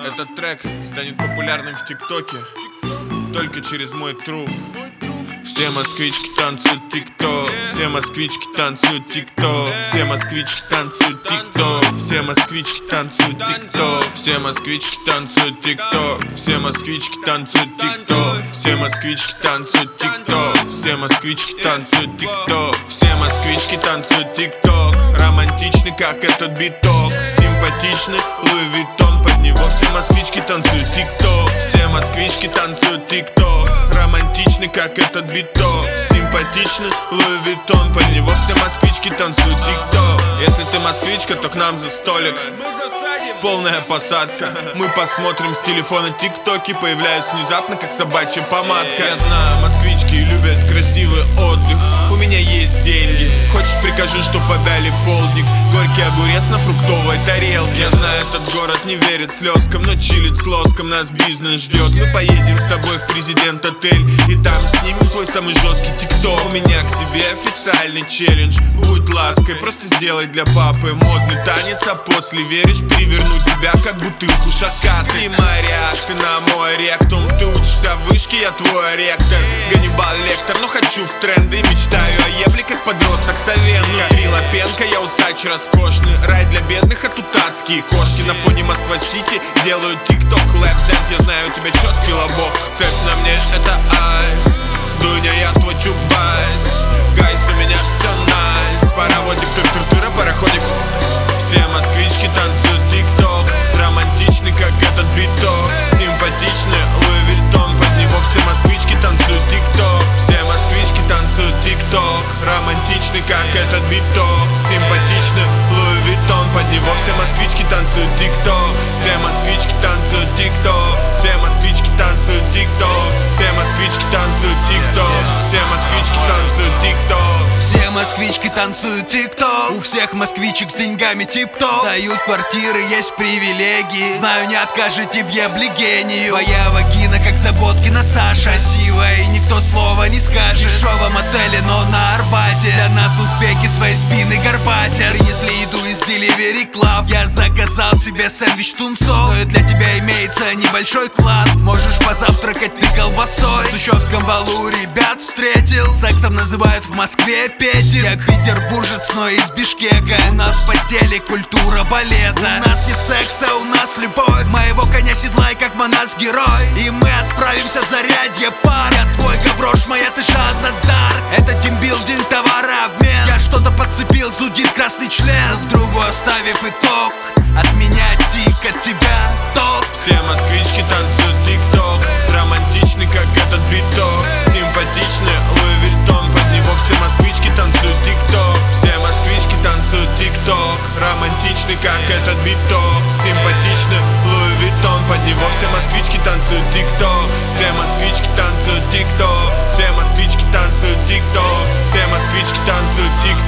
Этот трек станет популярным в ТикТоке только через мой труп. Все москвички танцуют ТикТок, все москвички танцуют ТикТок, все москвички танцуют ТикТок, все москвички танцуют ТикТок, все москвички танцуют ТикТок, все москвички танцуют ТикТок, все москвички танцуют ТикТок, все москвички танцуют ТикТок, все москвички танцуют ТикТок. Романтичный, как этот биток, симпатичный Луи Виттон, под него все москвички танцуют ТикТок, все москвички танцуют ТикТок. Романтичный, как этот биток, симпатичный Луи Виттон, под него все москвички танцуют ТикТок. Если ты москвичка, то к нам за столик, полная посадка. Мы посмотрим с телефона ТикТоки, появляюсь внезапно, как собачья помадка. Я знаю, москвички любят красивый отдых, у меня есть деньги. Хочешь, прикажи, что подали полдник, горький огурец на фруктовой тарелке. Я знаю, этот город не верит слезкам, но чилит с лоском, нас бизнес ждет. Мы поедем с тобой в Президент отель, и там снимем твой самый жесткий ТикТок. У меня к тебе официальный челлендж, будь лаской, просто сделай для папы модный танец, а после веришь, переверну тебя, как бутылку шакаса. Ты моряк, ты на мой ректум, ты учишься в вышке, я твой ректор. Ганнибал Лектор, но хочу в тренды, мечтаю о ебле, как подросток Савенко. Внутри лапенко, я усач роскошный, рай для бедных, а тут адские кошки. На фоне Москва-Сити делают ТикТок, лэп-дэнс, я знаю, у тебя четкий лобок. Цепь на мне это айс, Дуня, я твой чубайс, гайс, у меня все найс, паровозик, тур-тур-тура, пароходик. Все москвички танцуют ТикТок, романтичный, как этот биток, симпатичный Луи Виттон, под него все москвички танцуют ТикТок, все москвички танцуют ТикТок, романтичный, как этот биток, симпатичный Луи Виттон, под него все москвички танцуют ТикТок, все москвички танцуют ТикТок, все москвички танцуют ТикТок, все москвички танцуют ТикТок, все москвички танцуют ТикТок. Все москвички танцуют ТикТок, у всех москвичек с деньгами тип-топ. Сдают квартиры, есть привилегии, знаю, не откажете в ебле гению. Твоя вагина, как Заботкина Саша, красивая, и никто слова не скажет. В дешевом отеле, но на Арбате для нас узбеки свои спины горбатят. Принесли еду из Delivery Club, я заказал себе сэндвич тунцов, но и для тебя имеется небольшой клад. Можешь позавтракать ты колбасой. В Сущевском валу ребят встретил, сексом называют в Москве Петин. Я петербуржец, но из Бишкека. У нас в постели культура балета. У нас нет секса, у нас любовь. Моего коня седлай, как Манас герой, и мы отправимся в зарядье пар. Я твой гаврош, моя ты жадна дар. Это тимбилдинг, товарообмен. Я что-то подцепил, зудит красный член. Другу оставив итог, от меня тик, от тебя ток. Все москвички танцуют ТикТок, романтичный, как этот биток, симпатичный Луи Виттон, под него все москвички танцуют ТикТок, все москвички танцуют ТикТок, романтичный, как этот биток, симпатичный Луи Виттон, под него все москвички танцуют ТикТок, все москвички танцуют ТикТок, все москвички танцуют ТикТок, все москвички танцуют ТикТок.